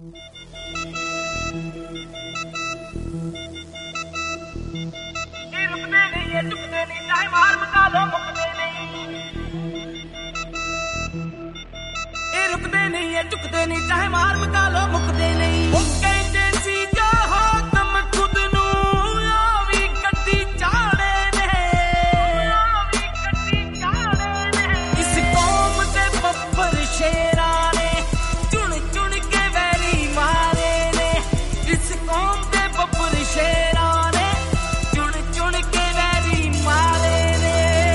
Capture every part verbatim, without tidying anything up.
रुकदे नहीं ये झुकदे नहीं चाहे मार मचा लो मुकदे नहीं वो कहते सी जो हाथम खुद नू आवी गड्डी चाड़े ने आवी गड्डी चाड़े ने इस कौम से बब्बर शेरा ने चुन चुन के वैरी मारे ने इस कौम से बब्बर शेरा ने चुन चुन के वैरी मारे ने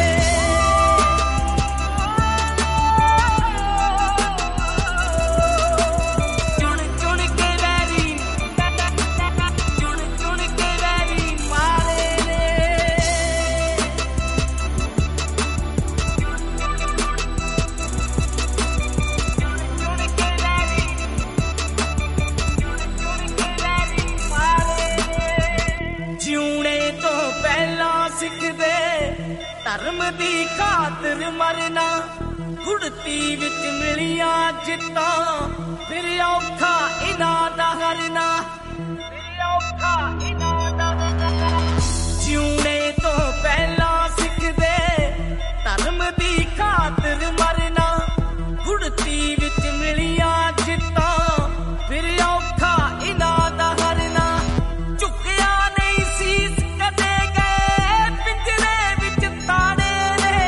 धर्म दी खातर मरना गुड़ती विच मिलिया जिता फिर औखा इना दा हरना फिर औखा इना दा हरना जिउणे तो पहला सिखदे धर्म दी खातर मरना गुड़ती विच मिलिया जिता फिर औखा इना दा हरना झुकिया नहीं सीस कदे गए पिंजरे विच ताड़े ने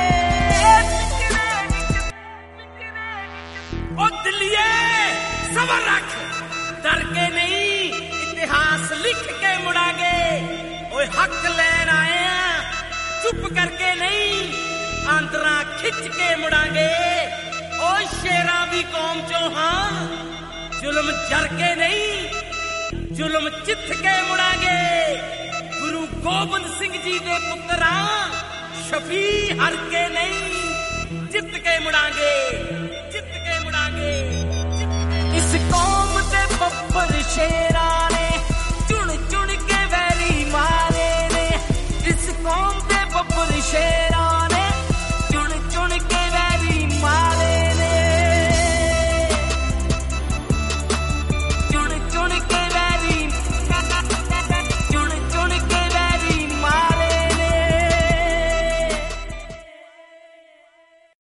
ओ दिलिए सबर रख डर के नहीं इतिहास लिख के मुड़ांगे ओए हक लेन आए हैं चुप करके नहीं आंतरा खिंच के मुड़ांगे ओ शेरा दी कौम चो हां जुल्म जर के नहीं जुल्म चित के मुड़ांगे गुरु गोबिंद सिंह जी दे पुत्रा शफी हर के नहीं जित के मुड़ांगे जित के मुड़ांगे इस कौम दे बब्बर शेर